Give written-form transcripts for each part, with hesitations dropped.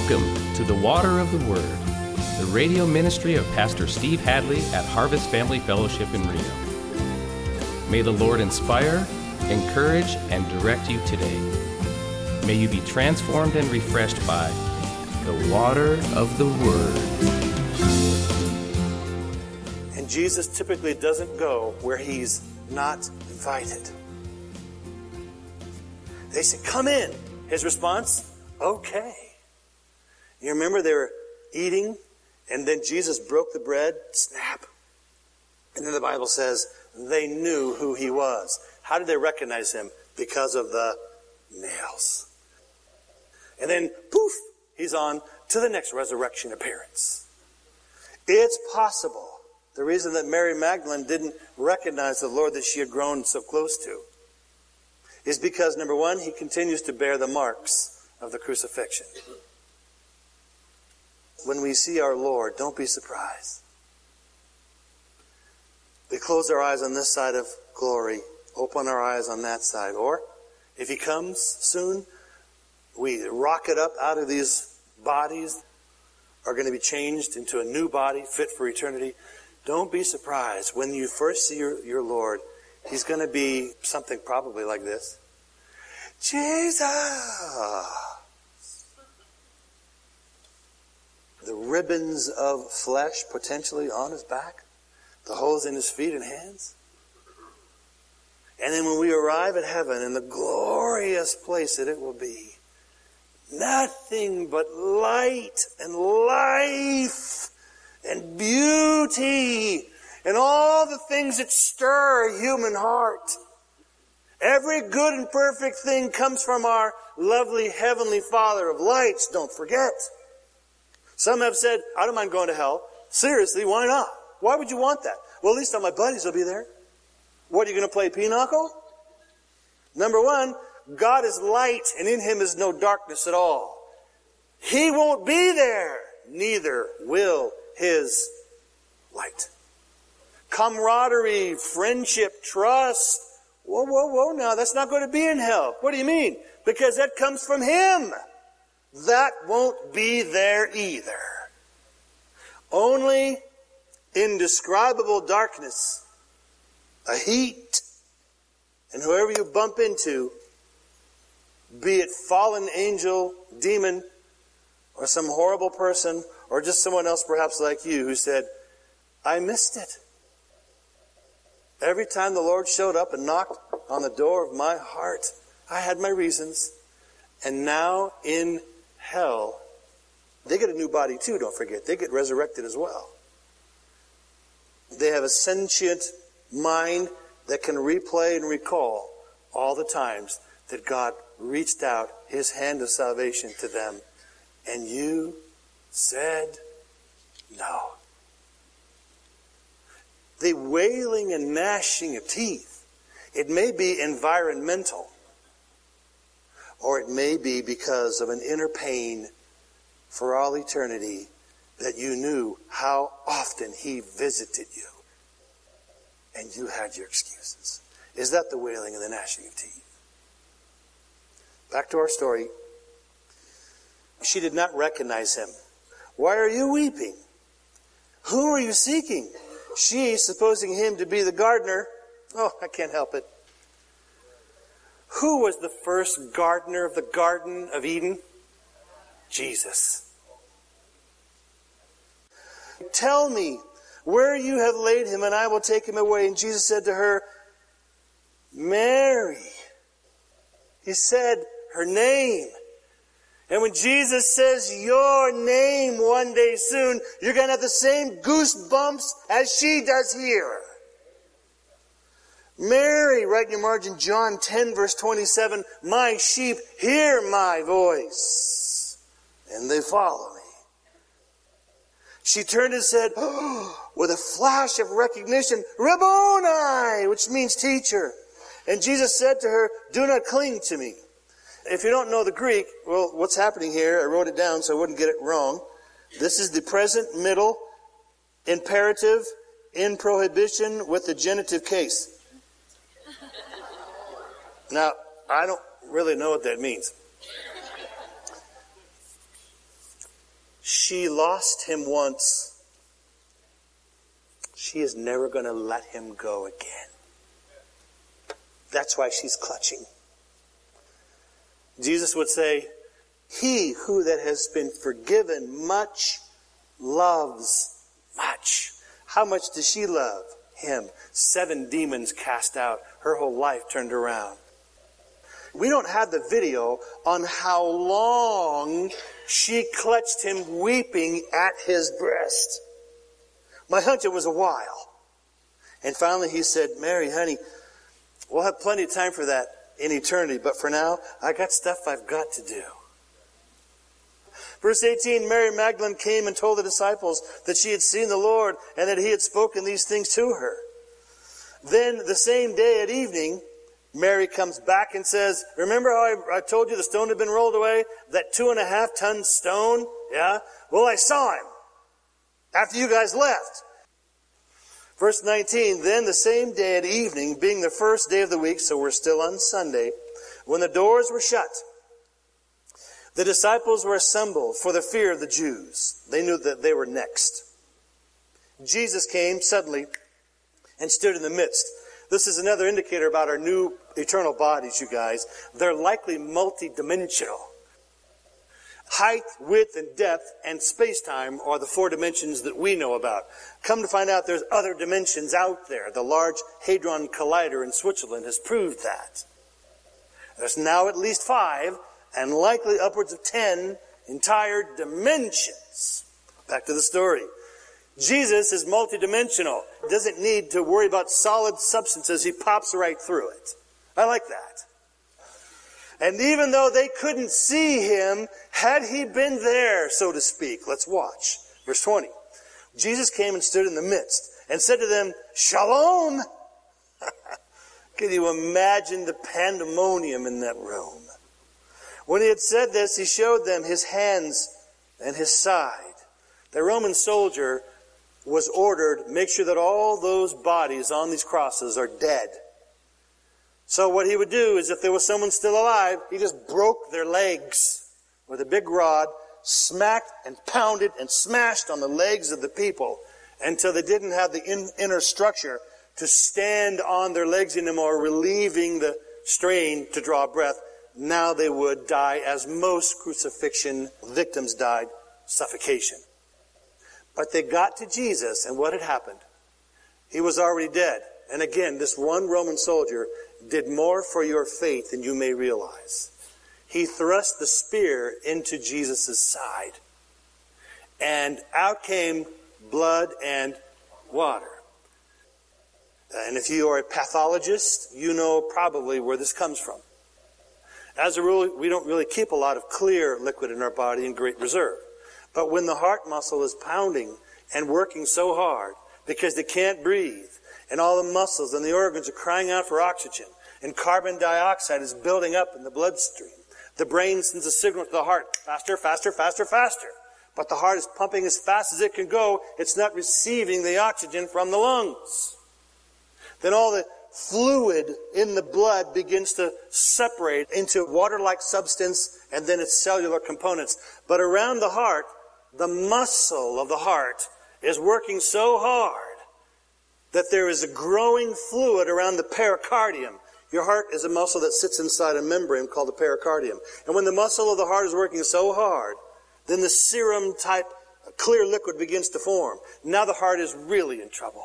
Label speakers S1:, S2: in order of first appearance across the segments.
S1: Welcome to the Water of the Word, the radio ministry of Pastor Steve Hadley at Harvest Family Fellowship in Reno. May the Lord inspire, encourage, and direct you today. May you be transformed and refreshed by the water of the Word.
S2: And Jesus typically doesn't go where he's not invited. They said, "Come in." His response, "Okay." You remember they were eating, and then Jesus broke the bread, snap. And then the Bible says they knew who he was. How did they recognize him? Because of the nails. And then, poof, he's on to the next resurrection appearance. It's possible. The reason that Mary Magdalene didn't recognize the Lord that she had grown so close to is because, number one, he continues to bear the marks of the crucifixion. When we see our Lord, don't be surprised. We close our eyes on this side of glory, open our eyes on that side. Or, if he comes soon, we rocket up out of these bodies, are going to be changed into a new body fit for eternity. Don't be surprised. When you first see your Lord, he's going to be something probably like this. Jesus! The ribbons of flesh potentially on his back, the holes in his feet and hands. And then when we arrive at heaven in the glorious place that it will be, nothing but light and life and beauty and all the things that stir a human heart. Every good and perfect thing comes from our lovely heavenly Father of lights, don't forget. Some have said, "I don't mind going to hell." Seriously, why not? Why would you want that? Well, at least all my buddies will be there. What, are you going to play pinochle? Number one, God is light, and in him is no darkness at all. He won't be there, neither will his light. Camaraderie, friendship, trust. Whoa, now, that's not going to be in hell. What do you mean? Because that comes from him. That won't be there either. Only indescribable darkness, a heat, and whoever you bump into, be it fallen angel, demon, or some horrible person, or just someone else perhaps like you who said, "I missed it." Every time the Lord showed up and knocked on the door of my heart, I had my reasons. And now in hell, they get a new body too, don't forget. They get resurrected as well. They have a sentient mind that can replay and recall all the times that God reached out his hand of salvation to them, and you said no. The wailing and gnashing of teeth, it may be environmental, or it may be because of an inner pain for all eternity that you knew how often he visited you, and you had your excuses. Is that the wailing and the gnashing of teeth? Back to our story. She did not recognize him. "Why are you weeping? Who are you seeking?" She, supposing him to be the gardener, I can't help it. Who was the first gardener of the Garden of Eden? Jesus. "Tell me where you have laid him, and I will take him away." And Jesus said to her, "Mary." He said her name. And when Jesus says your name one day soon, you're going to have the same goosebumps as she does here. Mary, write in your margin, John 10, verse 27, "My sheep hear my voice, and they follow me." She turned and said, with a flash of recognition, "Rabboni," which means teacher. And Jesus said to her, "Do not cling to me." If you don't know the Greek, well, what's happening here, I wrote it down so I wouldn't get it wrong. This is the present middle imperative in prohibition with the genitive case. Now, I don't really know what that means. she lost him once, she is never going to let him go again. That's why she's clutching. Jesus would say, he who that has been forgiven much loves much. How much does she love him? 7 demons cast out. Her whole life turned around. We don't have the video on how long she clutched him weeping at his breast. My hunch, it was a while. And finally he said, Mary, honey, we'll have plenty of time for that in eternity, but for now, I got stuff I've got to do. Verse 18, Mary Magdalene came and told the disciples that she had seen the Lord and that he had spoken these things to her. Then the same day at evening, Mary comes back and says, remember how I told you the stone had been rolled away? That 2.5-ton stone? Yeah? Well, I saw him after you guys left. Verse 19, then the same day at evening, being the first day of the week, so we're still on Sunday, when the doors were shut, the disciples were assembled for the fear of the Jews. They knew that they were next. Jesus came suddenly and stood in the midst. This is another indicator about our new eternal bodies, you guys. They're likely multidimensional. Height, width, and depth, and space-time are the 4 dimensions that we know about. Come to find out there's other dimensions out there. The Large Hadron Collider in Switzerland has proved that. There's now at least 5, and likely upwards of 10 entire dimensions. Back to the story. Jesus is multidimensional. Doesn't need to worry about solid substances. He pops right through it. I like that. And even though they couldn't see him, had he been there, so to speak, let's watch. Verse 20. Jesus came and stood in the midst and said to them, Shalom! Can you imagine the pandemonium in that room? When he had said this, he showed them his hands and his side. The Roman soldier was ordered, make sure that all those bodies on these crosses are dead. So what he would do is if there was someone still alive, he just broke their legs with a big rod, smacked and pounded and smashed on the legs of the people until they didn't have the inner structure to stand on their legs anymore, relieving the strain to draw breath. Now they would die as most crucifixion victims died, suffocation. But they got to Jesus, and what had happened? He was already dead. And again, this one Roman soldier did more for your faith than you may realize. He thrust the spear into Jesus' side. And out came blood and water. And if you are a pathologist, you know probably where this comes from. As a rule, we don't really keep a lot of clear liquid in our body in great reserve. But when the heart muscle is pounding and working so hard because they can't breathe, and all the muscles and the organs are crying out for oxygen, and carbon dioxide is building up in the bloodstream, the brain sends a signal to the heart, faster, faster, faster, faster. But the heart is pumping as fast as it can go. It's not receiving the oxygen from the lungs. Then all the fluid in the blood begins to separate into water-like substance and then its cellular components. But around the heart, the muscle of the heart is working so hard that there is a growing fluid around the pericardium. Your heart is a muscle that sits inside a membrane called the pericardium. And when the muscle of the heart is working so hard, then the serum-type clear liquid begins to form. Now the heart is really in trouble.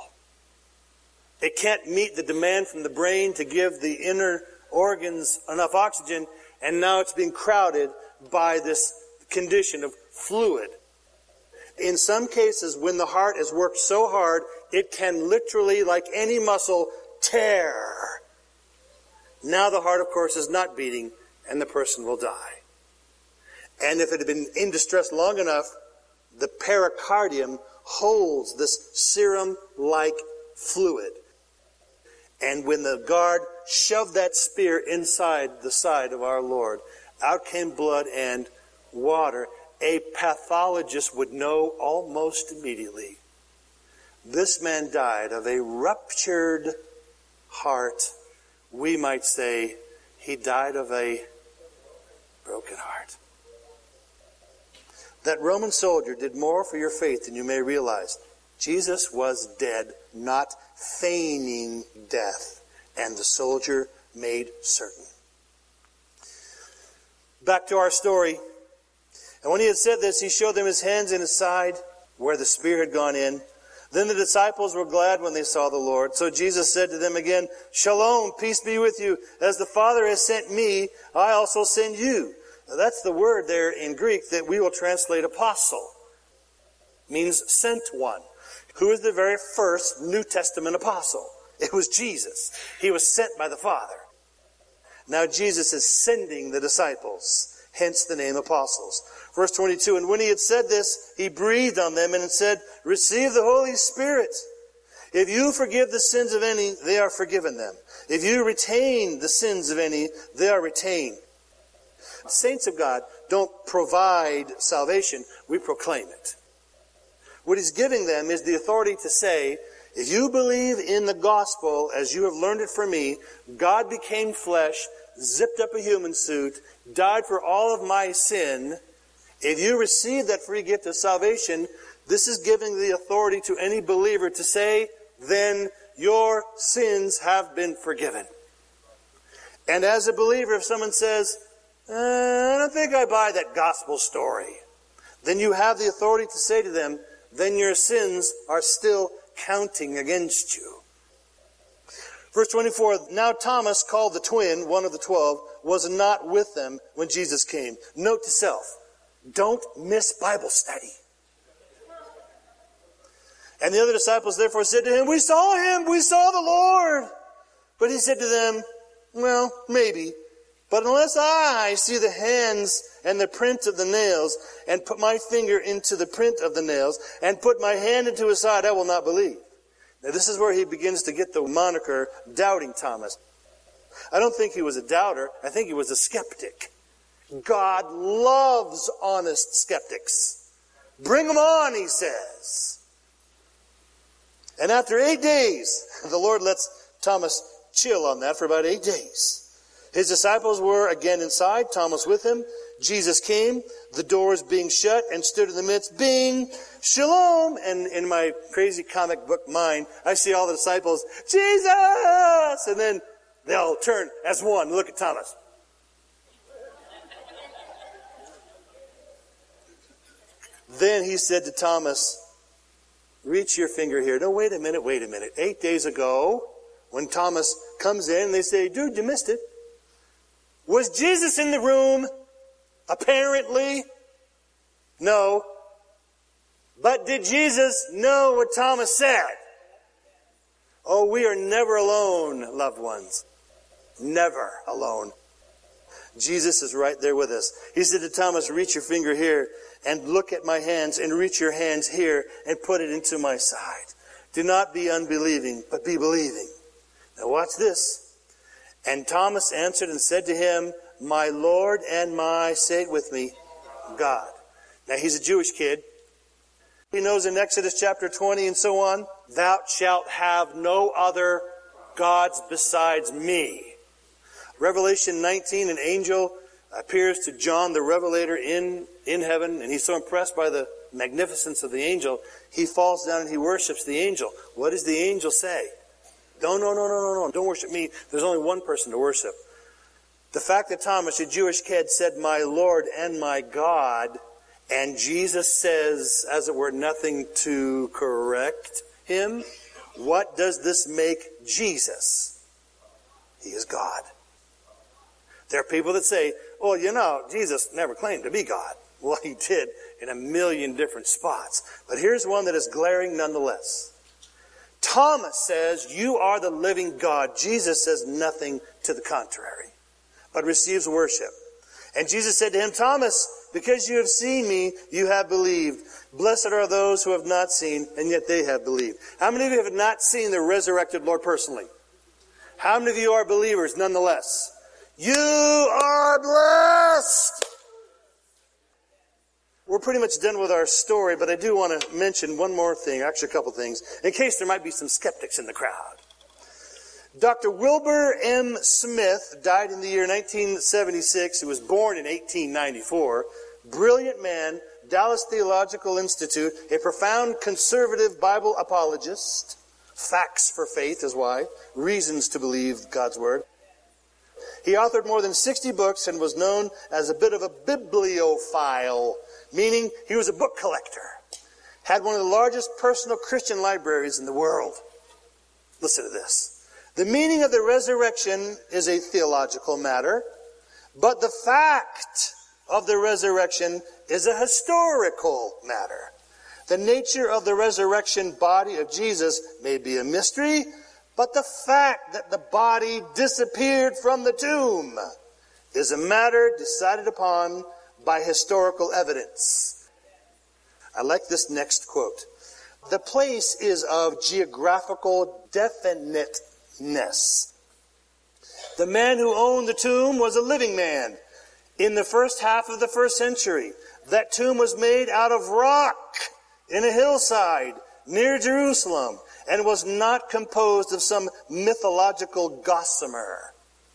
S2: It can't meet the demand from the brain to give the inner organs enough oxygen, and now it's being crowded by this condition of fluid. In some cases, when the heart has worked so hard, it can literally, like any muscle, tear. Now the heart, of course, is not beating, and the person will die. And if it had been in distress long enough, the pericardium holds this serum-like fluid. And when the guard shoved that spear inside the side of our Lord, out came blood and water. A pathologist would know almost immediately. This man died of a ruptured heart. We might say he died of a broken heart. That Roman soldier did more for your faith than you may realize. Jesus was dead, not feigning death, and the soldier made certain. Back to our story. And when he had said this, he showed them his hands and his side, where the spear had gone in. Then the disciples were glad when they saw the Lord. So Jesus said to them again, Shalom, peace be with you. As the Father has sent me, I also send you. Now that's the word there in Greek that we will translate apostle. It means sent one. Who is the very first New Testament apostle? It was Jesus. He was sent by the Father. Now Jesus is sending the disciples, hence the name apostles. Verse 22, and when he had said this, he breathed on them and said, Receive the Holy Spirit. If you forgive the sins of any, they are forgiven them. If you retain the sins of any, they are retained. Saints of God don't provide salvation, we proclaim it. What he's giving them is the authority to say, if you believe in the gospel as you have learned it from me, God became flesh, zipped up a human suit, died for all of my sin. If you receive that free gift of salvation, this is giving the authority to any believer to say, then your sins have been forgiven. And as a believer, if someone says, I don't think I buy that gospel story, then you have the authority to say to them, then your sins are still counting against you. Verse 24, now Thomas, called the twin, one of the 12, was not with them when Jesus came. Note to self, don't miss Bible study. And the other disciples therefore said to him, we saw the Lord. But he said to them, well, maybe. But unless I see the hands and the print of the nails, and put my finger into the print of the nails, and put my hand into his side, I will not believe. Now this is where he begins to get the moniker Doubting Thomas. I don't think he was a doubter. I think he was a skeptic. God loves honest skeptics. Bring them on, he says. And after 8 days, the Lord lets Thomas chill on that for about 8 days. His disciples were again inside, Thomas with him. Jesus came, the doors being shut, and stood in the midst, bing, shalom. And in my crazy comic book mind, I see all the disciples, Jesus! And then they all turn as one and look at Thomas. Then he said to Thomas, reach your finger here. No, wait a minute. 8 days ago, when Thomas comes in, they say, dude, you missed it. Was Jesus in the room? Apparently, no. But did Jesus know what Thomas said? Oh, we are never alone, loved ones. Never alone. Jesus is right there with us. He said to Thomas, reach your finger here and look at my hands, and reach your hands here and put it into my side. Do not be unbelieving, but be believing. Now watch this. And Thomas answered and said to him, my Lord and my, say it with me, God. Now he's a Jewish kid. He knows in Exodus chapter 20 and so on, thou shalt have no other gods besides me. Revelation 19, an angel appears to John the Revelator in heaven, and he's so impressed by the magnificence of the angel, he falls down and he worships the angel. What does the angel say? No, don't worship me. There's only one person to worship. The fact that Thomas, a Jewish kid, said, my Lord and my God, and Jesus says, as it were, nothing to correct him, what does this make Jesus? He is God. There are people that say, well, Jesus never claimed to be God. Well, he did in a million different spots. But here's one that is glaring nonetheless. Thomas says, you are the living God. Jesus says nothing to the contrary, but receives worship. And Jesus said to him, Thomas, because you have seen me, you have believed. Blessed are those who have not seen, and yet they have believed. How many of you have not seen the resurrected Lord personally? How many of you are believers nonetheless? You are blessed! We're pretty much done with our story, but I do want to mention one more thing, actually a couple things, in case there might be some skeptics in the crowd. Dr. Wilbur M. Smith died in the year 1976. He was born in 1894. Brilliant man, Dallas Theological Institute, a profound conservative Bible apologist. Facts for faith is why. Reasons to believe God's Word. He authored more than 60 books and was known as a bit of a bibliophile, meaning he was a book collector. Had one of the largest personal Christian libraries in the world. Listen to this. The meaning of the resurrection is a theological matter, but the fact of the resurrection is a historical matter. The nature of the resurrection body of Jesus may be a mystery, but the fact that the body disappeared from the tomb is a matter decided upon by historical evidence. I like this next quote. The place is of geographical definiteness. The man who owned the tomb was a living man in the first half of the first century. That tomb was made out of rock in a hillside near Jerusalem and was not composed of some mythological gossamer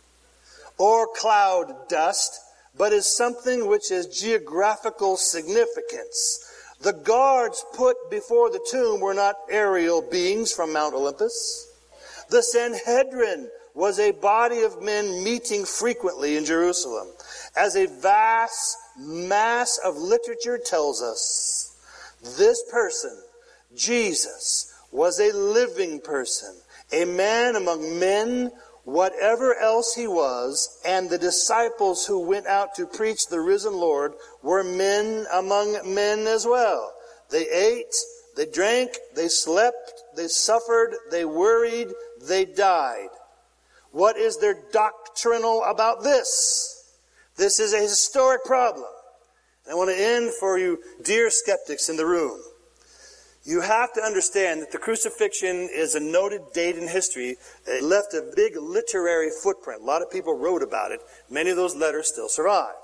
S2: or cloud dust, but is something which has geographical significance. The guards put before the tomb were not aerial beings from Mount Olympus. The Sanhedrin was a body of men meeting frequently in Jerusalem. As a vast mass of literature tells us, this person, Jesus, was a living person, a man among men, whatever else he was, and the disciples who went out to preach the risen Lord were men among men as well. They ate, they drank, they slept, they suffered, they worried, they died. What is there doctrinal about this? This is a historic problem. I want to end for you, dear skeptics in the room. You have to understand that the crucifixion is a noted date in history. It left a big literary footprint. A lot of people wrote about it. Many of those letters still survive.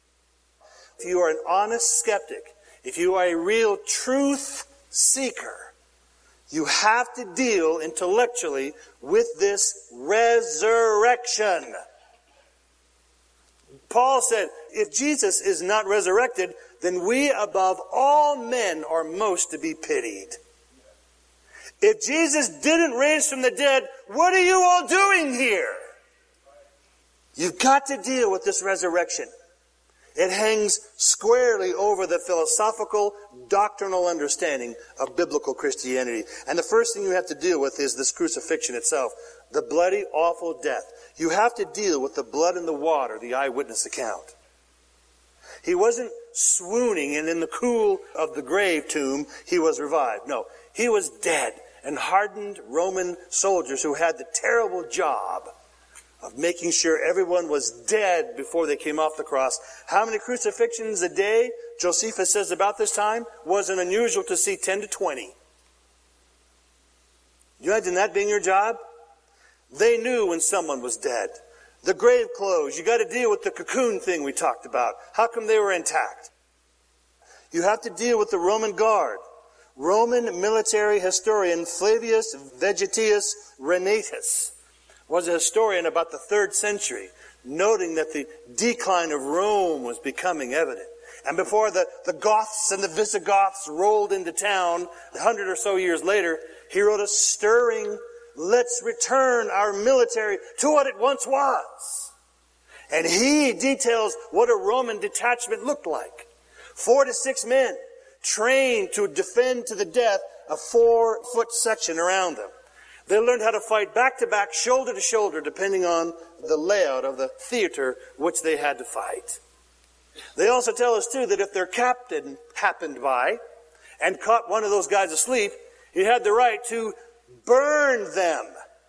S2: If you are an honest skeptic, if you are a real truth seeker, you have to deal intellectually with this resurrection. Paul said, if Jesus is not resurrected, then we above all men are most to be pitied. If Jesus didn't raise from the dead, what are you all doing here? You've got to deal with this resurrection. It hangs squarely over the philosophical, doctrinal understanding of biblical Christianity. And the first thing you have to deal with is this crucifixion itself. The bloody, awful death. You have to deal with the blood and the water, the eyewitness account. He wasn't swooning and in the cool of the grave tomb he was revived. No, he was dead. And hardened Roman soldiers who had the terrible job of making sure everyone was dead before they came off the cross. How many crucifixions a day, Josephus says about this time, wasn't unusual to see 10 to 20. You imagine that being your job? They knew when someone was dead. The grave clothes, you got to deal with the cocoon thing we talked about. How come they were intact? You have to deal with the Roman guard. Roman military historian Flavius Vegetius Renatus was a historian about the 3rd century, noting that the decline of Rome was becoming evident. And before the Goths and the Visigoths rolled into town, 100 or so years later, he wrote a stirring, let's return our military to what it once was. And he details what a Roman detachment looked like. 4 to 6 men trained to defend to the death a 4-foot section around them. They learned how to fight back to back, shoulder to shoulder, depending on the layout of the theater which they had to fight. They also tell us, too, that if their captain happened by and caught one of those guys asleep, he had the right to burn them.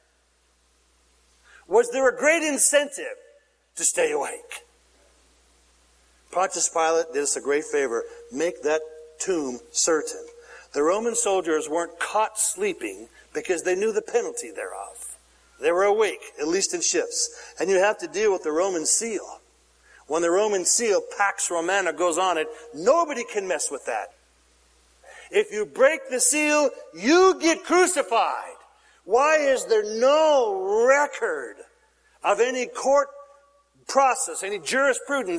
S2: Was there a great incentive to stay awake? Pontius Pilate did us a great favor. Make that tomb certain. The Roman soldiers weren't caught sleeping because they knew the penalty thereof. They were awake, at least in shifts. And you have to deal with the Roman seal. When the Roman seal, Pax Romana, goes on it, nobody can mess with that. If you break the seal, you get crucified. Why is there no record of any court process, any jurisprudence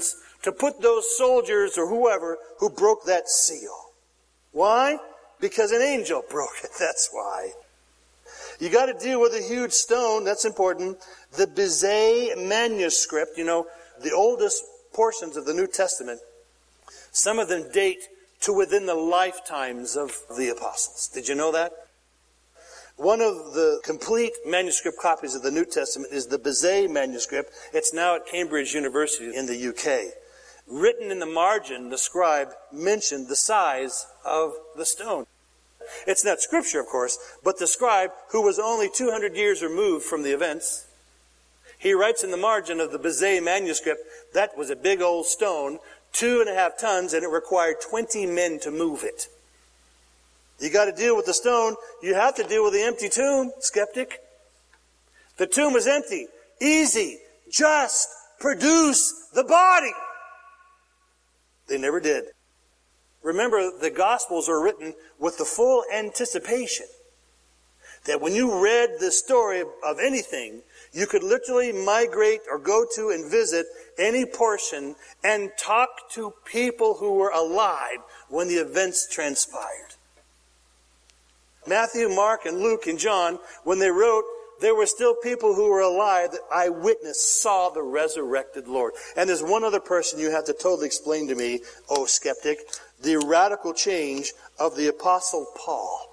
S2: to put those soldiers or whoever who broke that seal. Why? Because an angel broke it. That's why. You got to deal with a huge stone. That's important. The Bizet manuscript, the oldest portions of the New Testament, some of them date to within the lifetimes of the apostles. Did you know that? One of the complete manuscript copies of the New Testament is the Bizet manuscript. It's now at Cambridge University in the UK. Written in the margin, the scribe mentioned the size of the stone. It's not scripture, of course, but the scribe, who was only 200 years removed from the events, he writes in the margin of the Bizet manuscript, that was a big old stone, 2.5 tons, and it required 20 men to move it. You got to deal with the stone. You have to deal with the empty tomb, skeptic. The tomb is empty. Easy. Just produce the body. They never did. Remember, the Gospels are written with the full anticipation that when you read the story of anything, you could literally migrate or go to and visit any portion and talk to people who were alive when the events transpired. Matthew, Mark, and Luke, and John, when they wrote, there were still people who were alive that eyewitness saw the resurrected Lord. And there's one other person you have to totally explain to me, oh skeptic, the radical change of the Apostle Paul.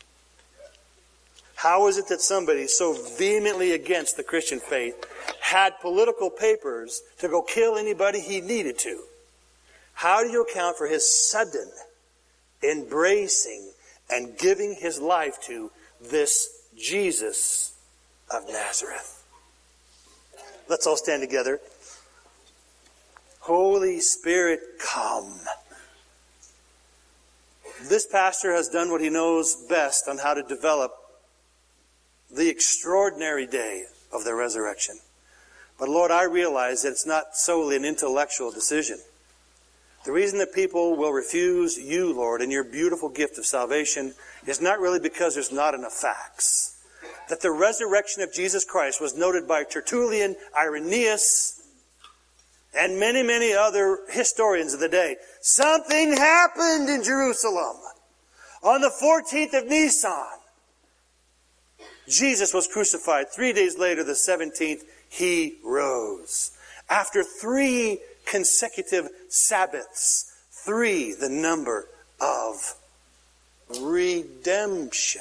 S2: How is it that somebody so vehemently against the Christian faith had political papers to go kill anybody he needed to? How do you account for his sudden embracing and giving his life to this Jesus of Nazareth? Let's all stand together. Holy Spirit, come. This pastor has done what he knows best on how to develop the extraordinary day of the resurrection. But Lord, I realize that it's not solely an intellectual decision. The reason that people will refuse you, Lord, and your beautiful gift of salvation is not really because there's not enough facts. That the resurrection of Jesus Christ was noted by Tertullian, Irenaeus, and many, many other historians of the day. Something happened in Jerusalem. On the 14th of Nisan, Jesus was crucified. 3 days later, the 17th, he rose. After 3 consecutive Sabbaths, 3, the number of redemption.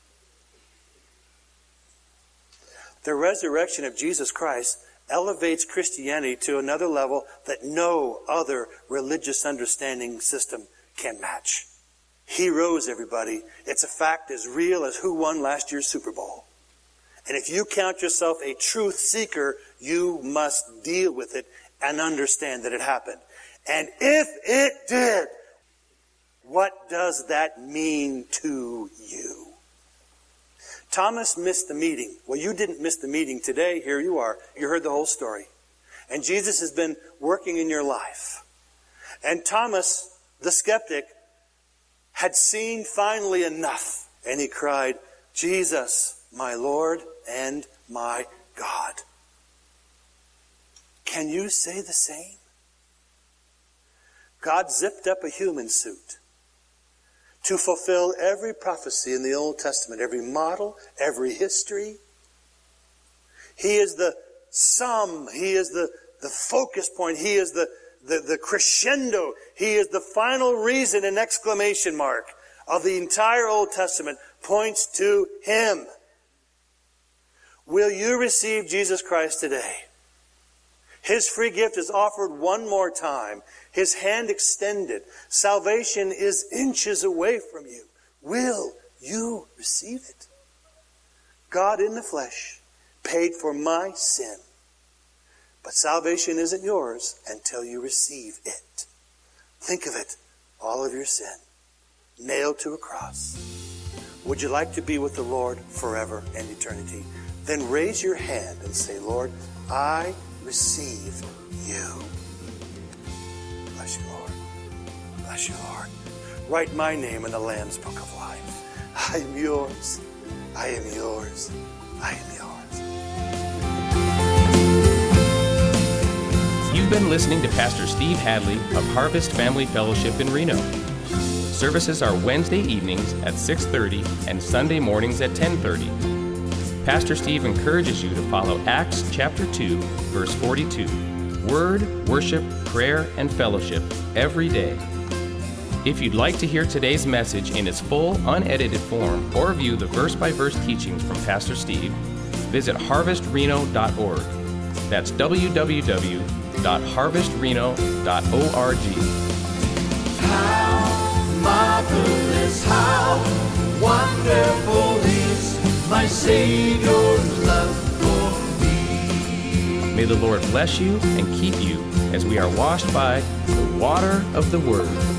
S2: The resurrection of Jesus Christ elevates Christianity to another level that no other religious understanding system can match. He rose, everybody. It's a fact as real as who won last year's Super Bowl. And if you count yourself a truth seeker, you must deal with it and understand that it happened. And if it did, what does that mean to you? Thomas missed the meeting. Well, you didn't miss the meeting today. Here you are. You heard the whole story. And Jesus has been working in your life. And Thomas, the skeptic, had seen finally enough. And he cried, Jesus, my Lord and my God. Can you say the same? God zipped up a human suit to fulfill every prophecy in the Old Testament, every model, every history. He is the sum. He is the focus point. He is the crescendo. He is the final reason, an exclamation mark of the entire Old Testament points to Him. Will you receive Jesus Christ today? His free gift is offered one more time. His hand extended. Salvation is inches away from you. Will you receive it? God in the flesh paid for my sin. But salvation isn't yours until you receive it. Think of it, all of your sin, nailed to a cross. Would you like to be with the Lord forever and eternity? Then raise your hand and say, Lord, I receive you. Bless you, Lord. Bless you, Lord. Write my name in the Lamb's Book of Life. I am yours. I am yours. I am yours.
S1: You You've been listening to Pastor Steve Hadley of Harvest Family Fellowship in Reno. Services are Wednesday evenings at 6:30 and Sunday mornings at 10:30. Pastor Steve encourages you to follow Acts chapter 2, verse 42. Word, worship, prayer, and fellowship every day. If you'd like to hear today's message in its full, unedited form or view the verse-by-verse teachings from Pastor Steve, visit harvestreno.org. That's www.harvestreno.org.
S3: How marvelous, how wonderful is my Savior's love for me.
S1: May the Lord bless you and keep you as we are washed by the water of the Word.